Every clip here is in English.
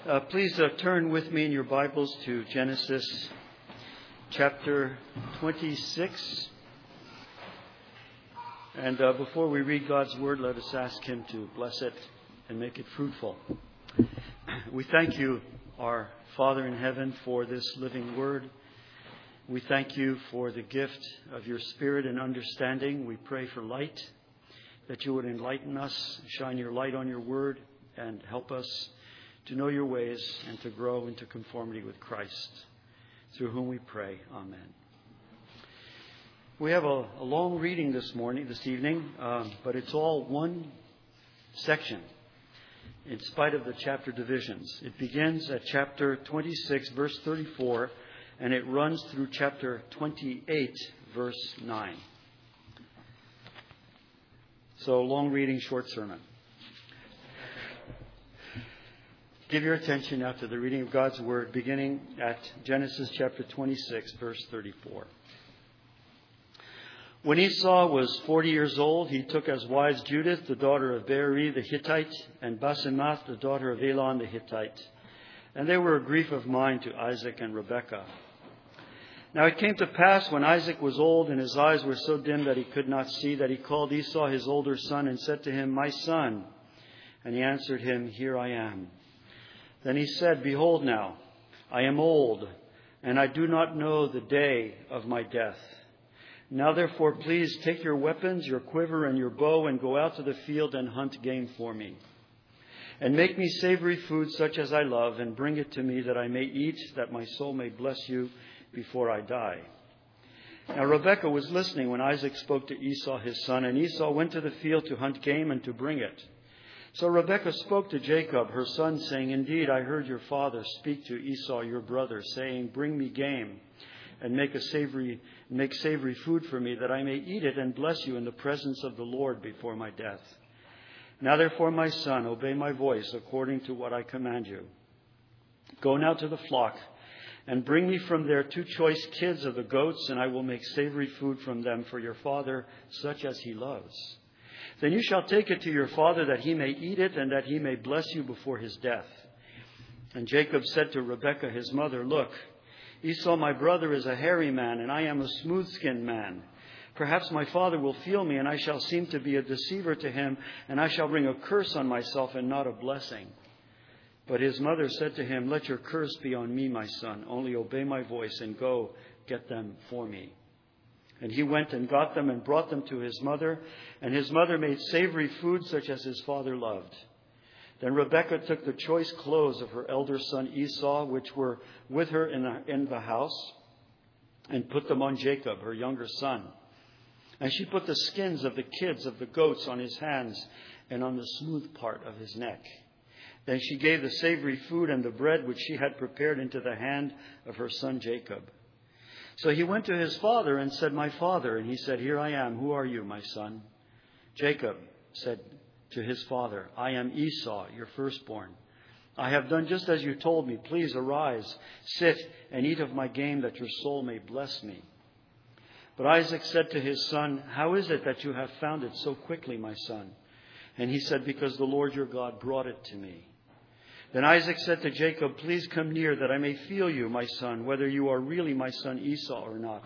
Please turn with me in your Bibles to Genesis chapter 26. And before we read God's Word, let us ask Him to bless it and make it fruitful. We thank you, our Father in heaven, for this living Word. We thank you for the gift of your Spirit and understanding. We pray for light, that you would enlighten us, shine your light on your Word, and help us to know your ways and to grow into conformity with Christ, through whom we pray. Amen. We have a long reading this evening, but it's all one section, in spite of the chapter divisions. It begins at chapter 26, verse 34, and it runs through chapter 28, verse 9. So, long reading, short sermon. Give your attention now to the reading of God's Word, beginning at Genesis chapter 26, verse 34. When Esau was 40 years old, he took as wives Judith, the daughter of Beeri the Hittite, and Basemath, the daughter of Elon the Hittite. And they were a grief of mind to Isaac and Rebekah. Now it came to pass, when Isaac was old and his eyes were so dim that he could not see, that he called Esau his older son and said to him, "My son." And he answered him, "Here I am." Then he said, "Behold now, I am old, and I do not know the day of my death. Now therefore, please take your weapons, your quiver and your bow, and go out to the field and hunt game for me. And make me savory food such as I love, and bring it to me that I may eat, that my soul may bless you before I die." Now Rebekah was listening when Isaac spoke to Esau his son, and Esau went to the field to hunt game and to bring it. So Rebekah spoke to Jacob, her son, saying, "Indeed, I heard your father speak to Esau, your brother, saying, 'Bring me game and make savory food for me, that I may eat it and bless you in the presence of the Lord before my death. Now therefore, my son, obey my voice according to what I command you. Go now to the flock and bring me from there 2 choice kids of the goats, and I will make savory food from them for your father, such as he loves. Then you shall take it to your father, that he may eat it, and that he may bless you before his death.' And Jacob said to Rebekah his mother, 'Look, Esau my brother is a hairy man, and I am a smooth-skinned man. Perhaps my father will feel me, and I shall seem to be a deceiver to him, and I shall bring a curse on myself and not a blessing.' But his mother said to him, 'Let your curse be on me, my son. Only obey my voice and go get them for me.' And he went and got them and brought them to his mother, and his mother made savory food such as his father loved. Then Rebekah took the choice clothes of her elder son Esau, which were with her in the house, and put them on Jacob, her younger son. And she put the skins of the kids of the goats on his hands and on the smooth part of his neck. Then she gave the savory food and the bread which she had prepared into the hand of her son Jacob. So he went to his father and said, 'My father.' And he said, 'Here I am. Who are you, my son?' Jacob said to his father, 'I am Esau, your firstborn. I have done just as you told me. Please arise, sit, and eat of my game, that your soul may bless me.' But Isaac said to his son, 'How is it that you have found it so quickly, my son?' And he said, 'Because the Lord your God brought it to me.' Then Isaac said to Jacob, 'Please come near, that I may feel you, my son, whether you are really my son Esau or not.'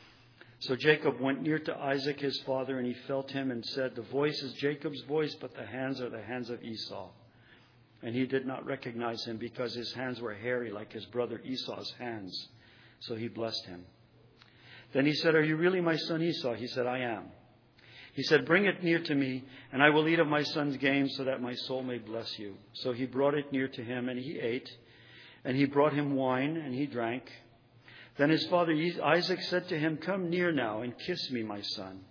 So Jacob went near to Isaac his father, and he felt him and said, 'The voice is Jacob's voice, but the hands are the hands of Esau.' And he did not recognize him, because his hands were hairy like his brother Esau's hands. So he blessed him. Then he said, 'Are you really my son Esau?' He said, 'I am.' He said, 'Bring it near to me, and I will eat of my son's game, so that my soul may bless you.' So he brought it near to him, and he ate. And he brought him wine, and he drank. Then his father Isaac said to him, 'Come near now, and kiss me, my son.'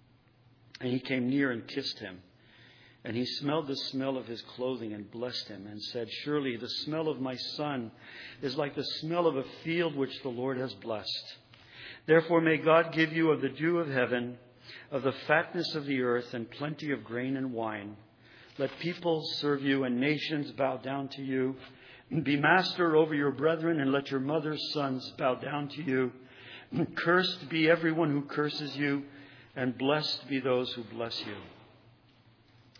And he came near and kissed him. And he smelled the smell of his clothing and blessed him, and said, 'Surely the smell of my son is like the smell of a field which the Lord has blessed. Therefore may God give you of the dew of heaven, of the fatness of the earth, and plenty of grain and wine. Let peoples serve you, and nations bow down to you. Be master over your brethren, and let your mother's sons bow down to you. Cursed be everyone who curses you, and blessed be those who bless you.'"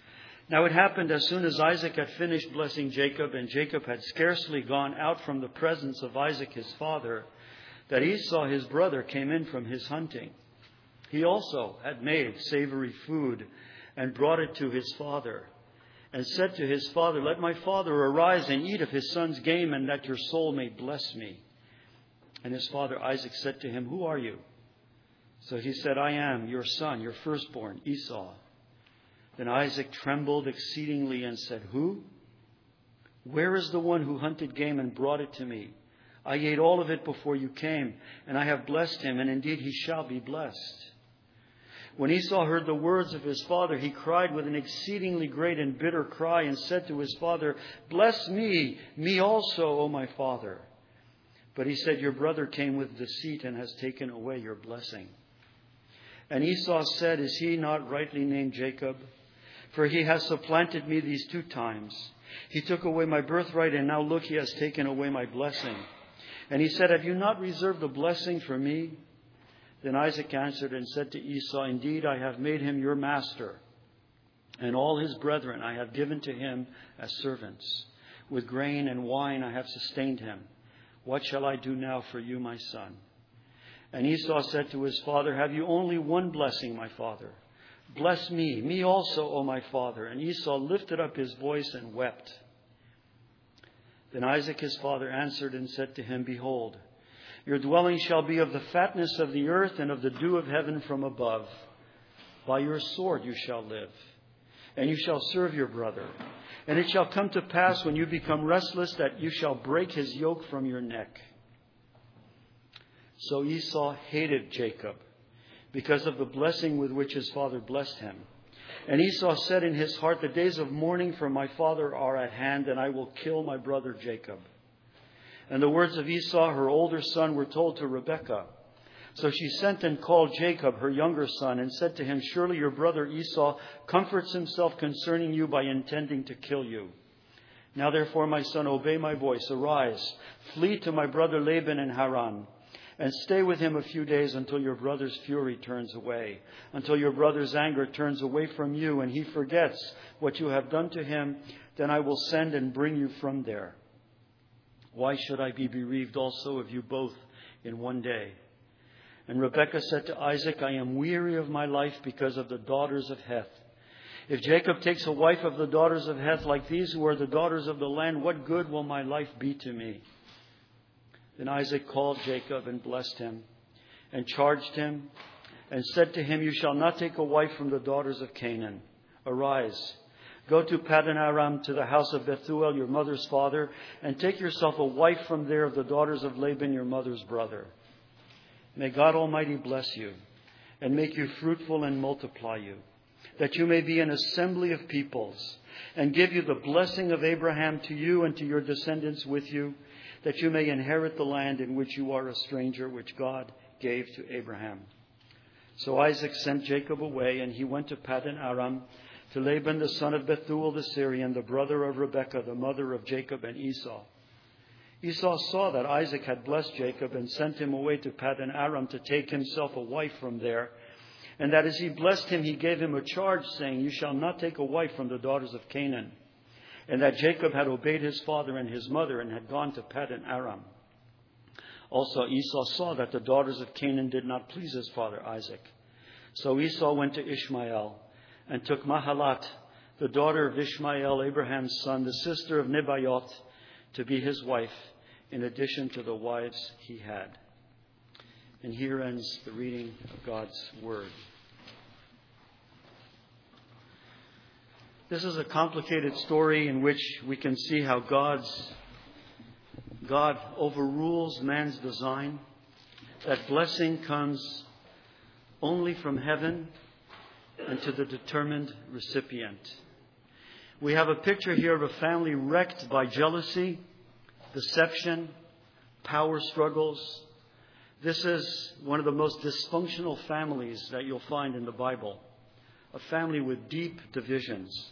Now it happened as soon as Isaac had finished blessing Jacob, and Jacob had scarcely gone out from the presence of Isaac his father, that Esau his brother came in from his hunting. He also had made savory food and brought it to his father, and said to his father, "Let my father arise and eat of his son's game, and that your soul may bless me." And his father Isaac said to him, "Who are you?" So he said, "I am your son, your firstborn, Esau." Then Isaac trembled exceedingly and said, "Who? Where is the one who hunted game and brought it to me? I ate all of it before you came, and I have blessed him, and indeed he shall be blessed." When Esau heard the words of his father, he cried with an exceedingly great and bitter cry and said to his father, "Bless me, me also, O my father." But he said, "Your brother came with deceit and has taken away your blessing." And Esau said, "Is he not rightly named Jacob? For he has supplanted me these 2 times. He took away my birthright, and now look, he has taken away my blessing." And he said, "Have you not reserved a blessing for me?" Then Isaac answered and said to Esau, "Indeed, I have made him your master, and all his brethren I have given to him as servants. With grain and wine I have sustained him. What shall I do now for you, my son?" And Esau said to his father, "Have you only one blessing, my father? Bless me, me also, O my father." And Esau lifted up his voice and wept. Then Isaac his father answered and said to him, "Behold, your dwelling shall be of the fatness of the earth and of the dew of heaven from above. By your sword you shall live, and you shall serve your brother. And it shall come to pass when you become restless that you shall break his yoke from your neck." So Esau hated Jacob because of the blessing with which his father blessed him. And Esau said in his heart, "The days of mourning for my father are at hand, and I will kill my brother Jacob." And the words of Esau, her older son, were told to Rebekah. So she sent and called Jacob, her younger son, and said to him, "Surely your brother Esau comforts himself concerning you by intending to kill you. Now therefore, my son, obey my voice. Arise, flee to my brother Laban in Haran, and stay with him a few days until your brother's fury turns away, until your brother's anger turns away from you, and he forgets what you have done to him. Then I will send and bring you from there. Why should I be bereaved also of you both in one day?" And Rebekah said to Isaac, "I am weary of my life because of the daughters of Heth. If Jacob takes a wife of the daughters of Heth like these who are the daughters of the land, what good will my life be to me?" Then Isaac called Jacob and blessed him and charged him and said to him, "You shall not take a wife from the daughters of Canaan. Arise, go to Paddan Aram to the house of Bethuel, your mother's father, and take yourself a wife from there of the daughters of Laban, your mother's brother. May God Almighty bless you and make you fruitful and multiply you, that you may be an assembly of peoples, and give you the blessing of Abraham to you and to your descendants with you, that you may inherit the land in which you are a stranger, which God gave to Abraham." So Isaac sent Jacob away, and he went to Paddan Aram to Laban the son of Bethuel the Syrian, the brother of Rebekah, the mother of Jacob and Esau. Esau saw that Isaac had blessed Jacob and sent him away to Paddan Aram to take himself a wife from there, and that as he blessed him, he gave him a charge, saying, "You shall not take a wife from the daughters of Canaan," and that Jacob had obeyed his father and his mother and had gone to Paddan Aram. Also Esau saw that the daughters of Canaan did not please his father Isaac. So Esau went to Ishmael and took Mahalat, the daughter of Ishmael, Abraham's son, the sister of Nebaioth, to be his wife, in addition to the wives he had. And here ends the reading of God's Word. This is a complicated story in which we can see how God overrules man's design, that blessing comes only from heaven and to the determined recipient. We have a picture here of a family wrecked by jealousy, deception, power struggles. This is one of the most dysfunctional families that you'll find in the Bible, a family with deep divisions.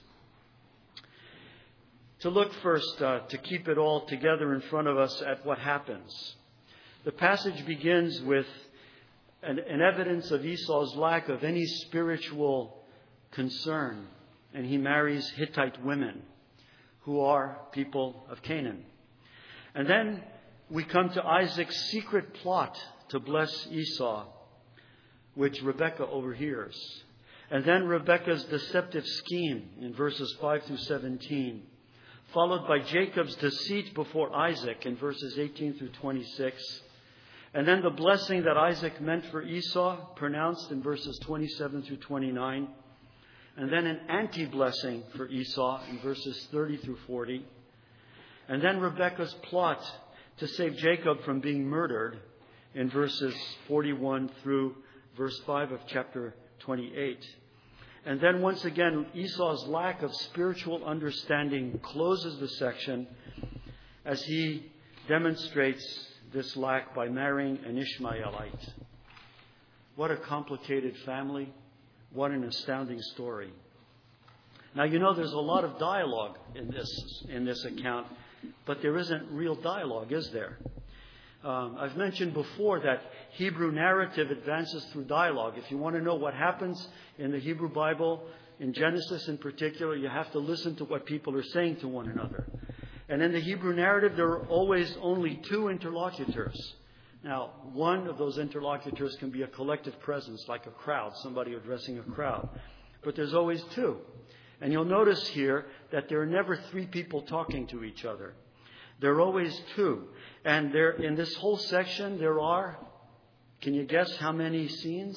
To look first, to keep it all together in front of us at what happens. The passage begins with an evidence of Esau's lack of any spiritual concern and he marries Hittite women who are people of Canaan. And then we come to Isaac's secret plot to bless Esau, which Rebekah overhears. And then Rebekah's deceptive scheme in verses 5 through 17, followed by Jacob's deceit before Isaac in verses 18 through 26. And then the blessing that Isaac meant for Esau, pronounced in verses 27 through 29. And then an anti-blessing for Esau in verses 30 through 40. And then Rebekah's plot to save Jacob from being murdered in verses 41 through verse 5 of chapter 28. And then once again, Esau's lack of spiritual understanding closes the section as he demonstrates this lack by marrying an Ishmaelite. What a complicated family. What an astounding story. Now, you know, there's a lot of dialogue in this account, but there isn't real dialogue, is there? I've mentioned before that Hebrew narrative advances through dialogue. If you want to know what happens in the Hebrew Bible, in Genesis in particular, you have to listen to what people are saying to one another. And in the Hebrew narrative, there are always only two interlocutors. Now, one of those interlocutors can be a collective presence, like a crowd, somebody addressing a crowd. But there's always two. And you'll notice here that there are never three people talking to each other. There are always two. And there, in this whole section, there are, can you guess how many scenes?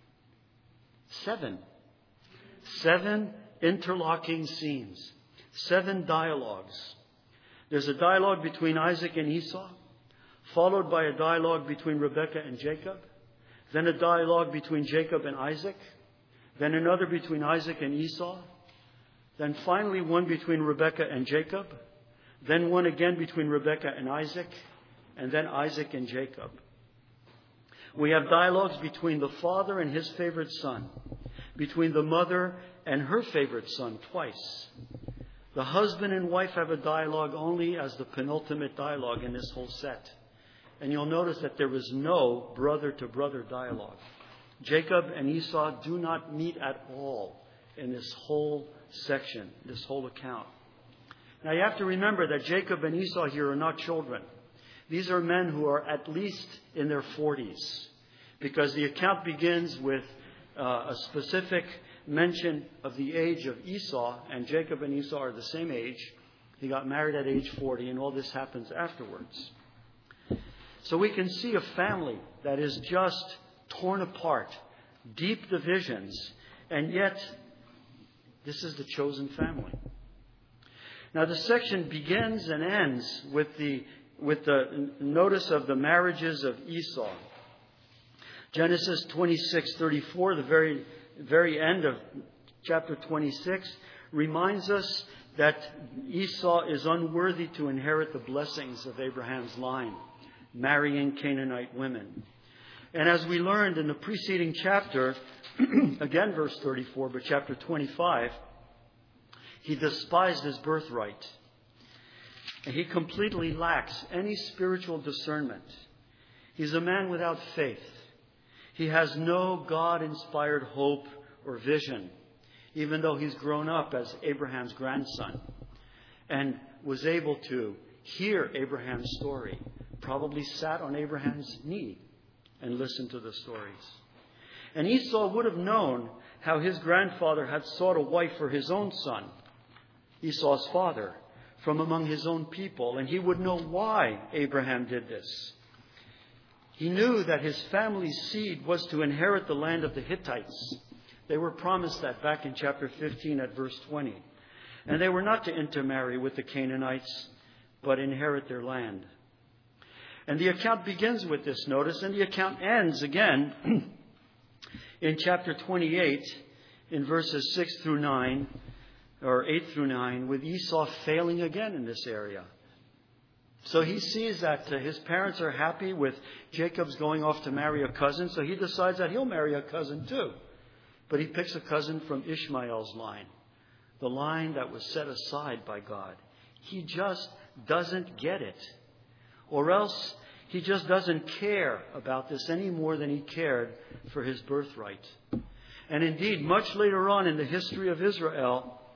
7. 7 interlocking scenes. 7 dialogues. There's a dialogue between Isaac and Esau, followed by a dialogue between Rebekah and Jacob, then a dialogue between Jacob and Isaac, then another between Isaac and Esau, then finally one between Rebekah and Jacob, then one again between Rebekah and Isaac, and then Isaac and Jacob. We have dialogues between the father and his favorite son, between the mother and her favorite son twice. The husband and wife have a dialogue only as the penultimate dialogue in this whole set. And you'll notice that there is no brother-to-brother dialogue. Jacob and Esau do not meet at all in this whole section, this whole account. Now you have to remember that Jacob and Esau here are not children. These are men who are at least in their 40s, because the account begins with a specific mention of the age of Esau, and Jacob and Esau are the same age. He got married at age 40, and all this happens afterwards. So we can see a family that is just torn apart, deep divisions, and yet this is the chosen family. Now the section begins and ends with the notice of the marriages of Esau. Genesis 26:34, the very end of chapter 26, reminds us that Esau is unworthy to inherit the blessings of Abraham's line, marrying Canaanite women. And as we learned in the preceding chapter, again verse 34, but chapter 25, he despised his birthright. And he completely lacks any spiritual discernment. He's a man without faith. He has no God-inspired hope or vision, even though he's grown up as Abraham's grandson and was able to hear Abraham's story, probably sat on Abraham's knee and listened to the stories. And Esau would have known how his grandfather had sought a wife for his own son, Esau's father, from among his own people, and he would know why Abraham did this. He knew that his family's seed was to inherit the land of the Hittites. They were promised that back in chapter 15 at verse 20. And they were not to intermarry with the Canaanites, but inherit their land. And the account begins with this notice, and the account ends again in chapter 28 in verses 6 through 9, or 8 through 9, with Esau failing again in this area. So he sees that his parents are happy with Jacob's going off to marry a cousin, so he decides that he'll marry a cousin too. But he picks a cousin from Ishmael's line, the line that was set aside by God. He just doesn't get it. Or else he just doesn't care about this any more than he cared for his birthright. And indeed, much later on in the history of Israel,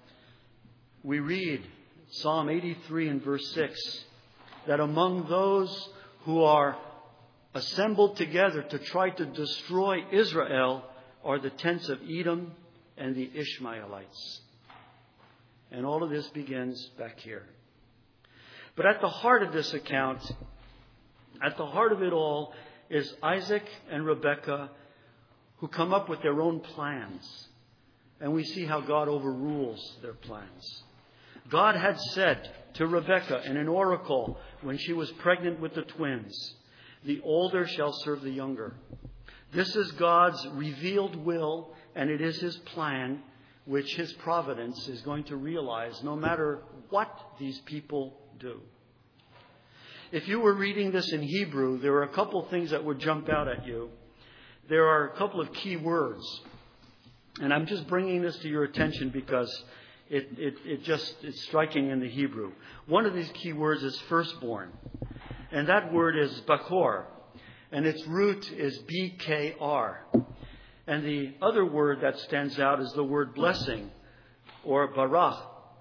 we read Psalm 83 and verse 6, that among those who are assembled together to try to destroy Israel are the tents of Edom and the Ishmaelites. And all of this begins back here. But at the heart of this account, at the heart of it all, is Isaac and Rebekah, who come up with their own plans. And we see how God overrules their plans. God had said to Rebekah in an oracle when she was pregnant with the twins, "The older shall serve the younger." This is God's revealed will, and it is His plan, which His providence is going to realize no matter what these people do. If you were reading this in Hebrew, there are a couple of things that would jump out at you. There are a couple of key words. And I'm just bringing this to your attention because it's striking in the Hebrew. One of these key words is firstborn. And that word is bakor. And its root is BKR. And the other word that stands out is the word blessing, or barakah,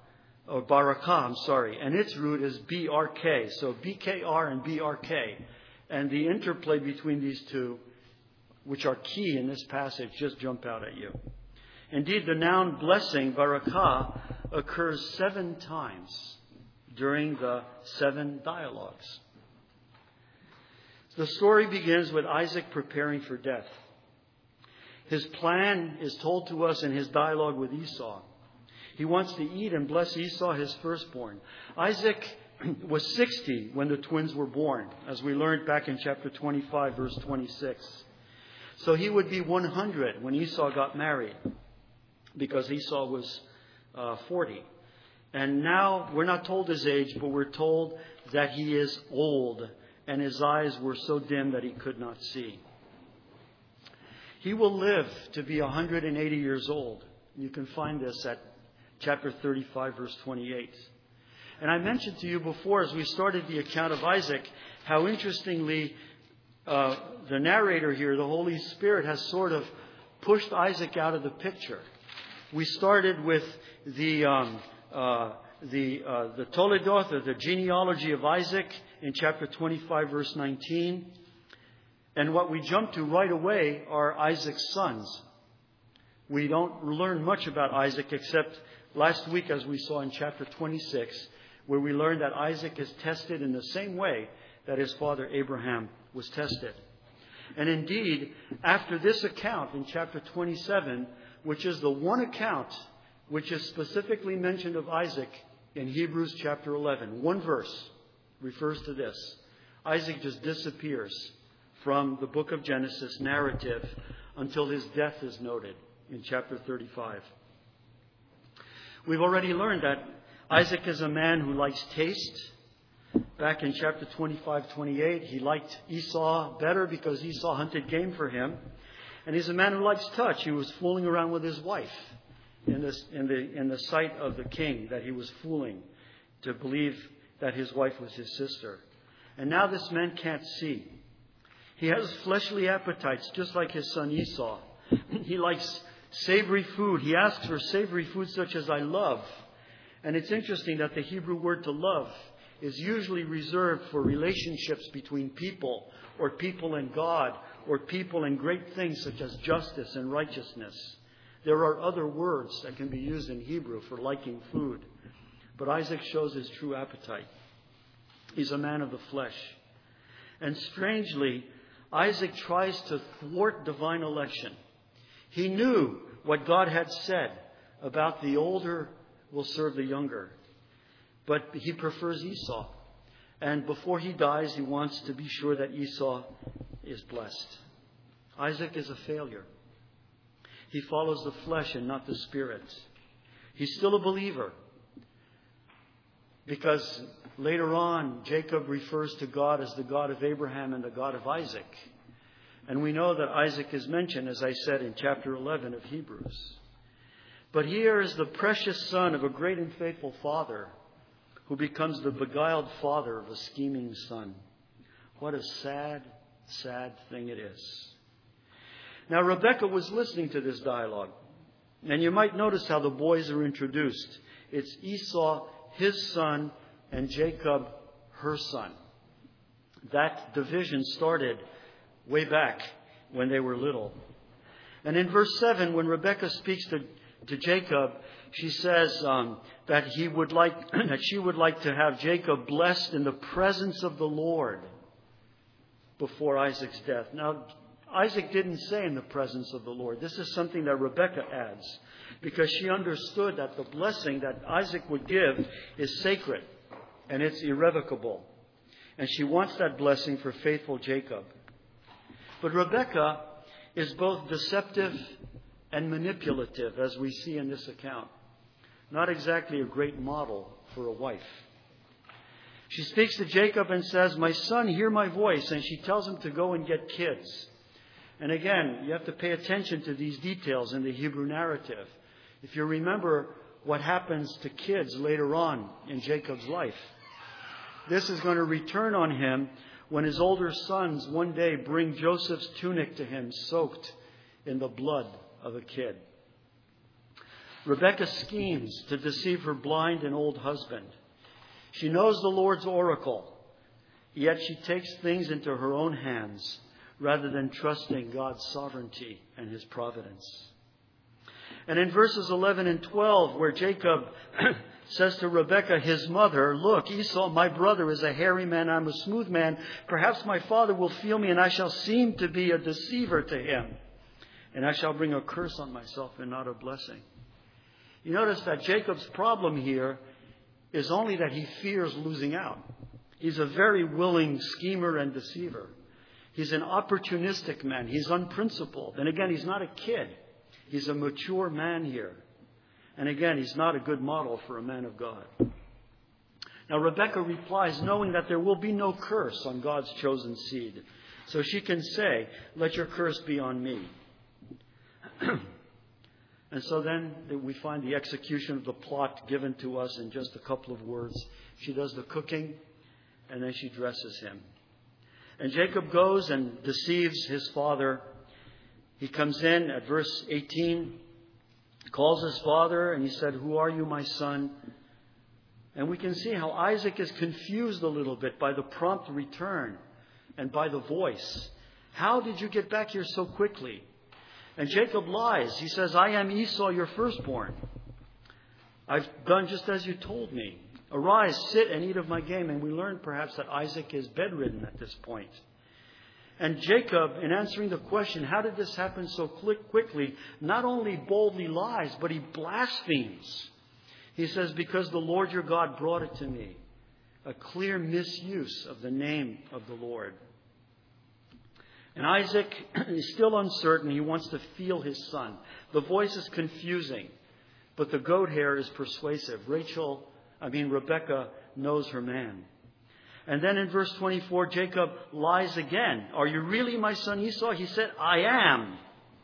and its root is BRK. So BKR and BRK. And the interplay between these two, which are key in this passage, just jump out at you. Indeed, the noun blessing, barakah, occurs 7 times during the 7 dialogues. The story begins with Isaac preparing for death. His plan is told to us in his dialogue with Esau. He wants to eat and bless Esau, his firstborn. Isaac was 60 when the twins were born, as we learned back in chapter 25, verse 26. So he would be 100 when Esau got married, because Esau was 40. And now we're not told his age, but we're told that he is old, and his eyes were so dim that he could not see. He will live to be 180 years old. You can find this at chapter 35, verse 28. And I mentioned to you before, as we started the account of Isaac, how interestingly the narrator here, the Holy Spirit, has sort of pushed Isaac out of the picture. We started with the Toledoth, or the genealogy of Isaac, in chapter 25, verse 19. And what we jump to right away are Isaac's sons. We don't learn much about Isaac except last week, as we saw in chapter 26, where we learned that Isaac is tested in the same way that his father Abraham was tested. And indeed, after this account in chapter 27, which is the one account which is specifically mentioned of Isaac in Hebrews chapter 11, one verse refers to this. Isaac just disappears from the book of Genesis narrative until his death is noted in chapter 35. We've already learned that Isaac is a man who likes taste. Back in chapter 25-28, he liked Esau better because Esau hunted game for him. And he's a man who likes touch. He was fooling around with his wife in the sight of the king, that he was fooling to believe that his wife was his sister. And now this man can't see. He has fleshly appetites, just like his son Esau. He likes savory food. He asks for savory food such as I love. And it's interesting that the Hebrew word to love is usually reserved for relationships between people, or people and God, or people and great things such as justice and righteousness. There are other words that can be used in Hebrew for liking food. But Isaac shows his true appetite. He's a man of the flesh. And strangely, Isaac tries to thwart divine election. He knew what God had said about the older will serve the younger. But he prefers Esau. And before he dies, he wants to be sure that Esau is blessed. Isaac is a failure. He follows the flesh and not the spirit. He's still a believer, because later on, Jacob refers to God as the God of Abraham and the God of Isaac. And we know that Isaac is mentioned, as I said, in chapter 11 of Hebrews. But here is the precious son of a great and faithful father who becomes the beguiled father of a scheming son. What a sad, sad thing it is. Now, Rebekah was listening to this dialogue. And you might notice how the boys are introduced. It's Esau, his son, and Jacob, her son. That division started way back when they were little. And in verse 7, when Rebekah speaks to Jacob, she says that she would like to have Jacob blessed in the presence of the Lord before Isaac's death. Now, Isaac didn't say in the presence of the Lord. This is something that Rebekah adds, because she understood that the blessing that Isaac would give is sacred and it's irrevocable. And she wants that blessing for faithful Jacob. But Rebekah is both deceptive and manipulative, as we see in this account. Not exactly a great model for a wife. She speaks to Jacob and says, "My son, hear my voice." And she tells him to go and get kids. And again, you have to pay attention to these details in the Hebrew narrative. If you remember what happens to kids later on in Jacob's life, this is going to return on him when his older sons one day bring Joseph's tunic to him soaked in the blood of a kid. Rebekah schemes to deceive her blind and old husband. She knows the Lord's oracle, yet she takes things into her own hands rather than trusting God's sovereignty and His providence. And in verses 11 and 12, where Jacob says to Rebekah, his mother, "Look, Esau, my brother, is a hairy man. I'm a smooth man. Perhaps my father will feel me, and I shall seem to be a deceiver to him. And I shall bring a curse on myself and not a blessing." You notice that Jacob's problem here is only that he fears losing out. He's a very willing schemer and deceiver. He's an opportunistic man. He's unprincipled. And again, he's not a kid. He's a mature man here. And again, he's not a good model for a man of God. Now, Rebekah replies, knowing that there will be no curse on God's chosen seed. So she can say, "Let your curse be on me." And so then we find the execution of the plot given to us in just a couple of words. She does the cooking, and then she dresses him. And Jacob goes and deceives his father. He comes in at verse 18, calls his father, and he said, "Who are you, my son?" And we can see how Isaac is confused a little bit by the prompt return and by the voice. "How did you get back here so quickly?" And Jacob lies. He says, "I am Esau, your firstborn. I've done just as you told me. Arise, sit and eat of my game." And we learn perhaps that Isaac is bedridden at this point. And Jacob, in answering the question, how did this happen so quickly, not only boldly lies, but he blasphemes. He says, "Because the Lord your God brought it to me." A clear misuse of the name of the Lord. And Isaac is still uncertain. He wants to feel his son. The voice is confusing, but the goat hair is persuasive. Rebekah knows her man. And then in verse 24, Jacob lies again. "Are you really my son Esau?" He said, "I am."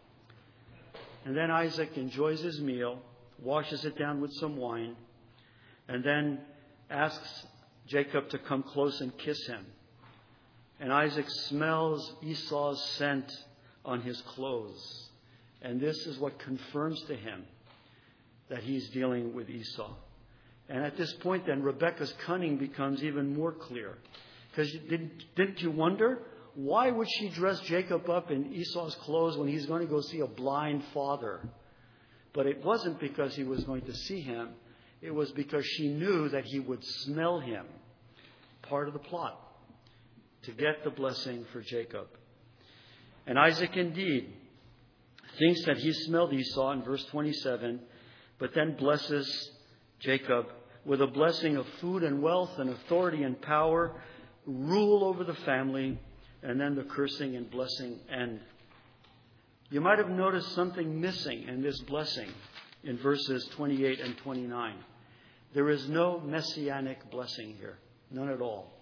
And then Isaac enjoys his meal, washes it down with some wine, and then asks Jacob to come close and kiss him. And Isaac smells Esau's scent on his clothes. And this is what confirms to him that he's dealing with Esau. And at this point then, Rebekah's cunning becomes even more clear. Because didn't you wonder, why would she dress Jacob up in Esau's clothes when he's going to go see a blind father? But it wasn't because he was going to see him. It was because she knew that he would smell him. Part of the plot. To get the blessing for Jacob. And Isaac indeed thinks that he smelled Esau in verse 27, but then blesses Jacob with a blessing of food and wealth and authority and power, rule over the family, and then the cursing and blessing end. You might have noticed something missing in this blessing in verses 28 and 29. There is no messianic blessing here. None at all.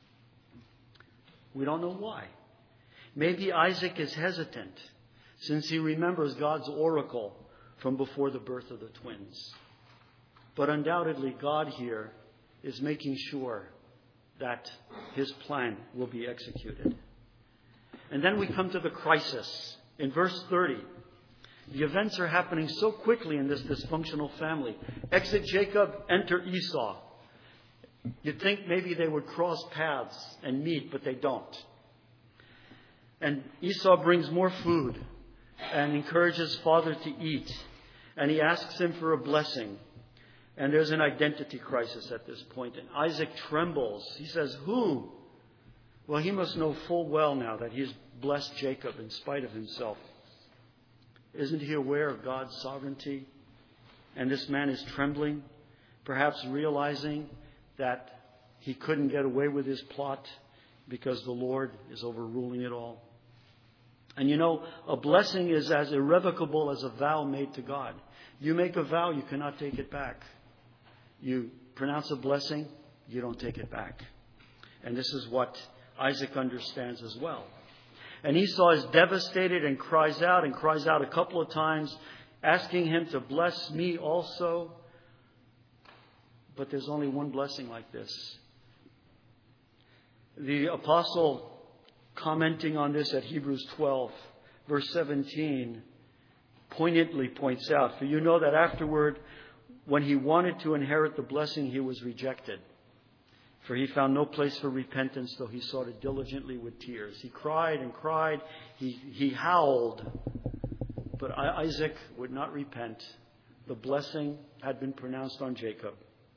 We don't know why. Maybe Isaac is hesitant since he remembers God's oracle from before the birth of the twins. But undoubtedly, God here is making sure that his plan will be executed. And then we come to the crisis. In verse 30, The events are happening so quickly in this dysfunctional family. Exit Jacob, enter Esau. You'd think maybe they would cross paths and meet, but they don't. And Esau brings more food and encourages father to eat. And he asks him for a blessing. And there's an identity crisis at this point. And Isaac trembles. He says, who? Well, he must know full well now that he's blessed Jacob in spite of himself. Isn't he aware of God's sovereignty? And this man is trembling, perhaps realizing that he couldn't get away with his plot because the Lord is overruling it all. And you know, a blessing is as irrevocable as a vow made to God. You make a vow, you cannot take it back. You pronounce a blessing, you don't take it back. And this is what Isaac understands as well. And Esau is devastated and cries out a couple of times, asking him to bless me also. But there's only one blessing like this. The apostle, commenting on this at Hebrews 12, verse 17, poignantly points out, for you know that afterward, when he wanted to inherit the blessing, he was rejected. For he found no place for repentance, though he sought it diligently with tears. He cried and cried. He howled. But Isaac would not repent. The blessing had been pronounced on Jacob.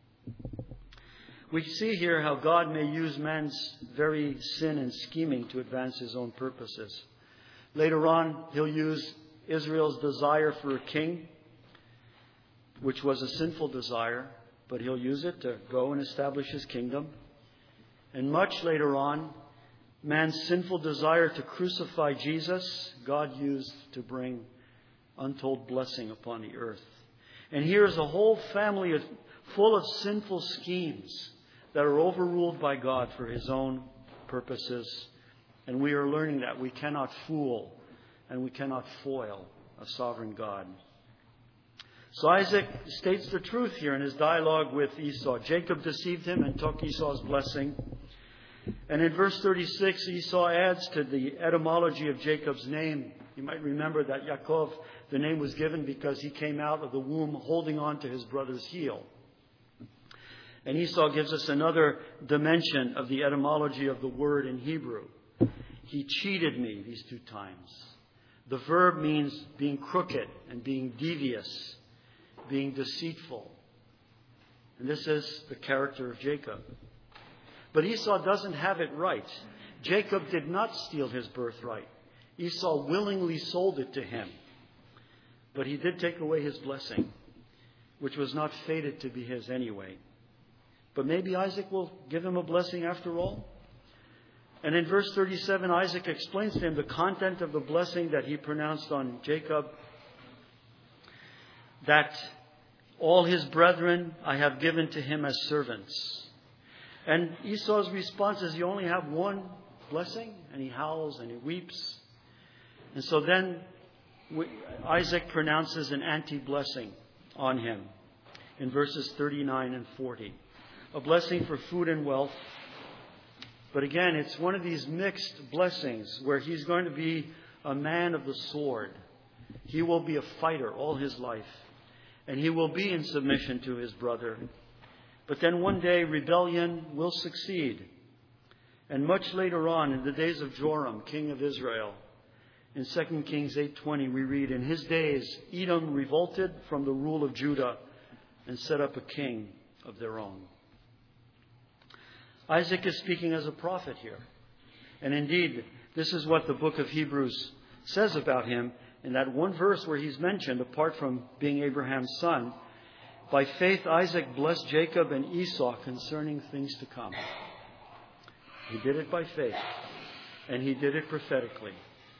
We see here how God may use man's very sin and scheming to advance his own purposes. Later on, he'll use Israel's desire for a king, which was a sinful desire, but he'll use it to go and establish his kingdom. And much later on, man's sinful desire to crucify Jesus, God used to bring untold blessing upon the earth. And here is a whole family full of sinful schemes that are overruled by God for his own purposes. And we are learning that we cannot fool and we cannot foil a sovereign God. So Isaac states the truth here in his dialogue with Esau. Jacob deceived him and took Esau's blessing. And in verse 36, Esau adds to the etymology of Jacob's name. You might remember that Yaakov, the name was given because he came out of the womb holding on to his brother's heel. And Esau gives us another dimension of the etymology of the word in Hebrew. He cheated me these two times. The verb means being crooked and being devious, being deceitful. And this is the character of Jacob. But Esau doesn't have it right. Jacob did not steal his birthright. Esau willingly sold it to him. But he did take away his blessing, which was not fated to be his anyway. But maybe Isaac will give him a blessing after all. And in verse 37, Isaac explains to him the content of the blessing that he pronounced on Jacob. That all his brethren I have given to him as servants. And Esau's response is, you only have one blessing? And he howls and he weeps. And so then Isaac pronounces an anti-blessing on him in verses 39 and 40. A blessing for food and wealth. But again, it's one of these mixed blessings where he's going to be a man of the sword. He will be a fighter all his life. And he will be in submission to his brother. But then one day rebellion will succeed. And much later on, in the days of Joram, king of Israel, in 2 Kings 8:20, we read, in his days, Edom revolted from the rule of Judah and set up a king of their own. Isaac is speaking as a prophet here. And indeed, this is what the book of Hebrews says about him in that one verse where he's mentioned, apart from being Abraham's son. By faith, Isaac blessed Jacob and Esau concerning things to come. He did it by faith, and he did it prophetically.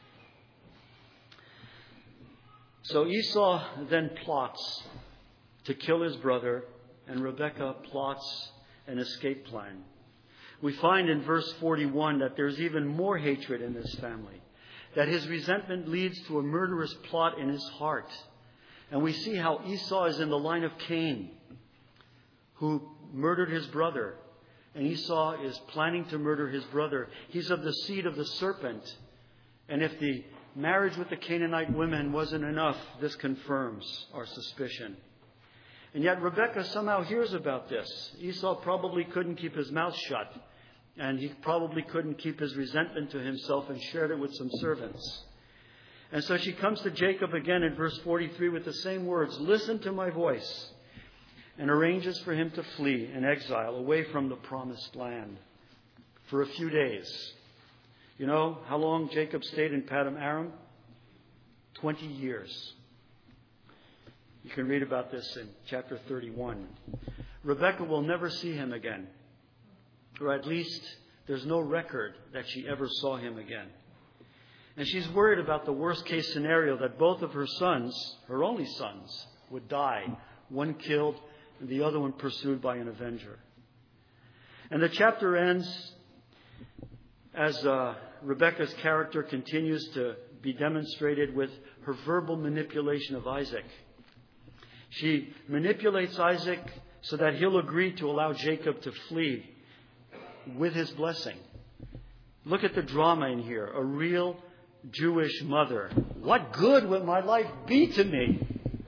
So Esau then plots to kill his brother, and Rebekah plots an escape plan. We find in verse 41 that there's even more hatred in this family, that his resentment leads to a murderous plot in his heart. And we see how Esau is in the line of Cain, who murdered his brother. And Esau is planning to murder his brother. He's of the seed of the serpent. And if the marriage with the Canaanite women wasn't enough. This confirms our suspicion. And yet Rebekah somehow hears about this. Esau probably couldn't keep his mouth shut. And he probably couldn't keep his resentment to himself and shared it with some servants. And so she comes to Jacob again in verse 43 with the same words, "Listen to my voice," and arranges for him to flee in exile away from the promised land for a few days. You know how long Jacob stayed in Paddan Aram? 20 years. You can read about this in chapter 31. Rebekah will never see him again. Or at least there's no record that she ever saw him again. And she's worried about the worst case scenario that both of her sons, her only sons, would die. One killed and the other one pursued by an avenger. And the chapter ends as Rebekah's character continues to be demonstrated with her verbal manipulation of Isaac. She manipulates Isaac so that he'll agree to allow Jacob to flee with his blessing. Look at the drama in here. A real Jewish mother. What good would my life be to me?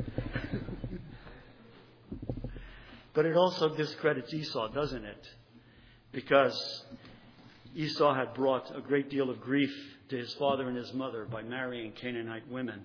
But it also discredits Esau, doesn't it? Because Esau had brought a great deal of grief to his father and his mother by marrying Canaanite women.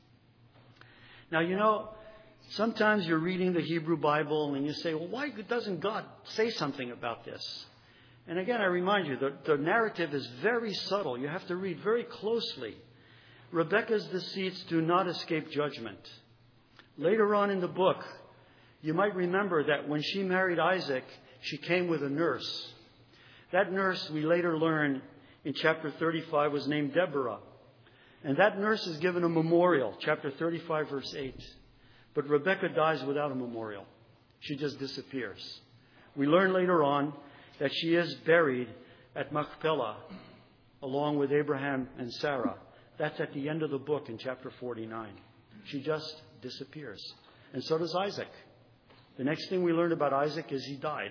Now, you know, sometimes you're reading the Hebrew Bible and you say, well, why doesn't God say something about this? And again, I remind you, the narrative is very subtle. You have to read very closely. Rebekah's deceits do not escape judgment. Later on in the book, you might remember that when she married Isaac, she came with a nurse. That nurse, we later learn in chapter 35, was named Deborah. And that nurse is given a memorial, chapter 35, verse 8. But Rebekah dies without a memorial. She just disappears. We learn later on that she is buried at Machpelah along with Abraham and Sarah. That's at the end of the book in chapter 49. She just disappears. And so does Isaac. The next thing we learn about Isaac is he died.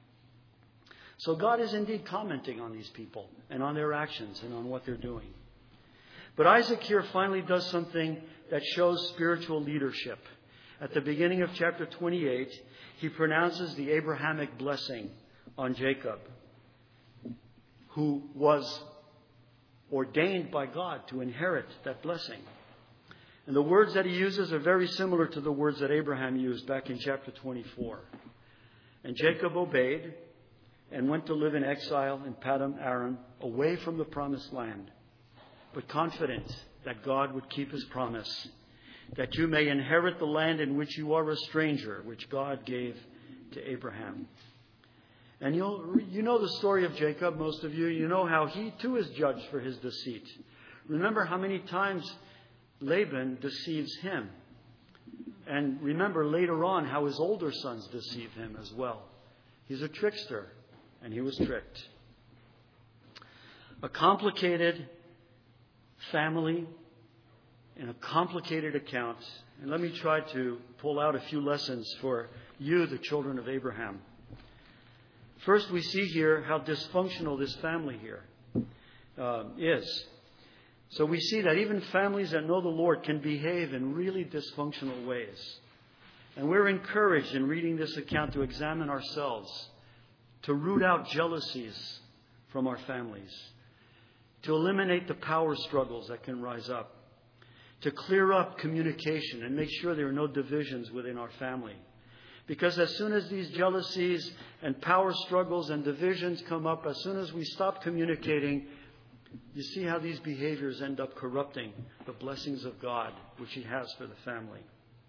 So God is indeed commenting on these people and on their actions and on what they're doing. But Isaac here finally does something that shows spiritual leadership. At the beginning of chapter 28, he pronounces the Abrahamic blessing on Jacob, who was ordained by God to inherit that blessing. And the words that he uses are very similar to the words that Abraham used back in chapter 24. And Jacob obeyed and went to live in exile in Paddan Aram, away from the promised land, but confident that God would keep his promise, that you may inherit the land in which you are a stranger, which God gave to Abraham. And you know the story of Jacob, most of you. You know how he too is judged for his deceit. Remember how many times Laban deceives him. And remember later on how his older sons deceive him as well. He's a trickster, and he was tricked. A complicated family and a complicated account. And let me try to pull out a few lessons for you, the children of Abraham. First, we see here how dysfunctional this family here is. So we see that even families that know the Lord can behave in really dysfunctional ways. And we're encouraged in reading this account to examine ourselves, to root out jealousies from our families, to eliminate the power struggles that can rise up, to clear up communication and make sure there are no divisions within our family. Because as soon as these jealousies and power struggles and divisions come up, as soon as we stop communicating, you see how these behaviors end up corrupting the blessings of God, which He has for the family.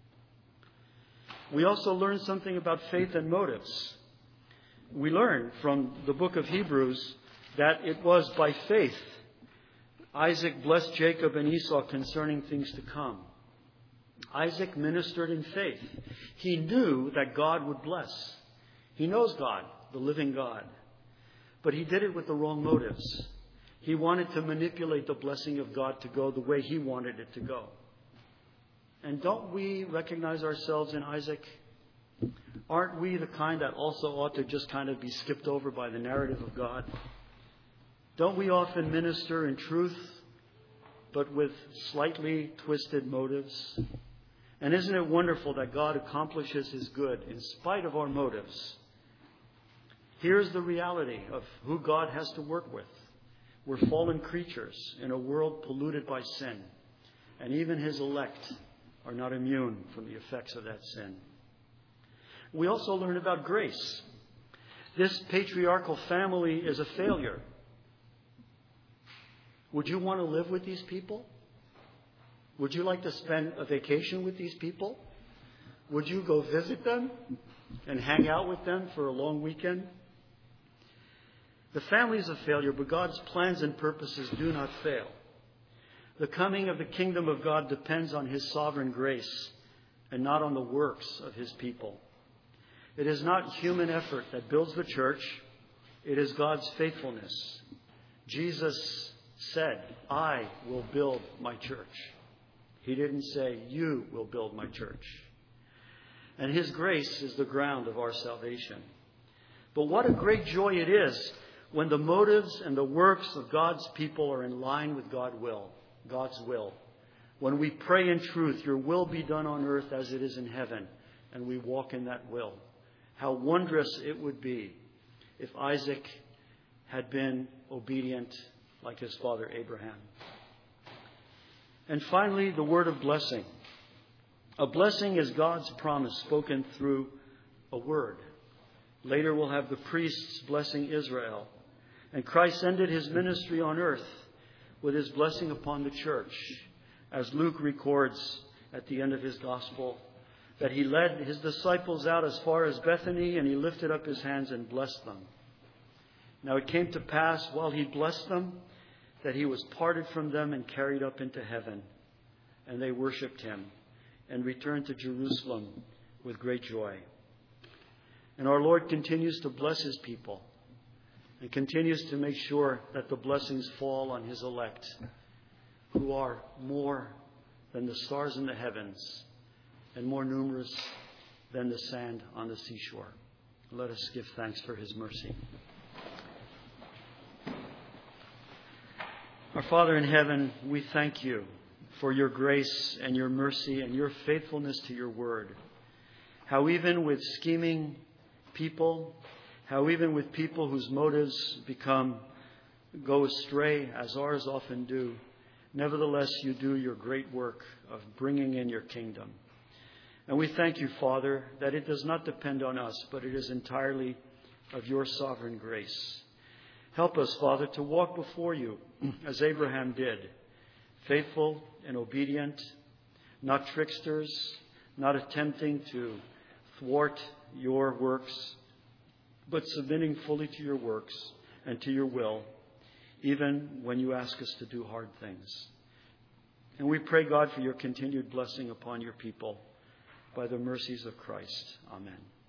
We also learn something about faith and motives. We learn from the book of Hebrews that it was by faith Isaac blessed Jacob and Esau concerning things to come. Isaac ministered in faith. He knew that God would bless. He knows God, the living God. But he did it with the wrong motives. He wanted to manipulate the blessing of God to go the way he wanted it to go. And don't we recognize ourselves in Isaac? Aren't we the kind that also ought to just kind of be skipped over by the narrative of God? Don't we often minister in truth but with slightly twisted motives? And isn't it wonderful that God accomplishes His good in spite of our motives? Here's the reality of who God has to work with. We're fallen creatures in a world polluted by sin, and even His elect are not immune from the effects of that sin. We also learn about grace. This patriarchal family is a failure. Would you want to live with these people? Would you like to spend a vacation with these people? Would you go visit them and hang out with them for a long weekend? The family is a failure, but God's plans and purposes do not fail. The coming of the kingdom of God depends on His sovereign grace and not on the works of His people. It is not human effort that builds the church. It is God's faithfulness. Jesus said, "I will build my church." He didn't say, "You will build my church." And His grace is the ground of our salvation. But what a great joy it is when the motives and the works of God's people are in line with God's will. When we pray in truth, "Your will be done on earth as it is in heaven," and we walk in that will. How wondrous it would be if Isaac had been obedient like his father Abraham. And finally, the word of blessing. A blessing is God's promise spoken through a word. Later we'll have the priests blessing Israel. And Christ ended His ministry on earth with His blessing upon the church, as Luke records at the end of his gospel, that He led His disciples out as far as Bethany, and He lifted up His hands and blessed them. Now it came to pass, while He blessed them, that He was parted from them and carried up into heaven. And they worshipped Him and returned to Jerusalem with great joy. And our Lord continues to bless His people and continues to make sure that the blessings fall on His elect, who are more than the stars in the heavens and more numerous than the sand on the seashore. Let us give thanks for His mercy. Our Father in heaven, we thank You for Your grace and Your mercy and Your faithfulness to Your word. How even with scheming people, how even with people whose motives go astray, as ours often do, nevertheless You do Your great work of bringing in Your kingdom. And we thank You, Father, that it does not depend on us, but it is entirely of Your sovereign grace. Help us, Father, to walk before You as Abraham did, faithful and obedient, not tricksters, not attempting to thwart Your works, but submitting fully to Your works and to Your will, even when You ask us to do hard things. And we pray, God, for Your continued blessing upon Your people by the mercies of Christ. Amen.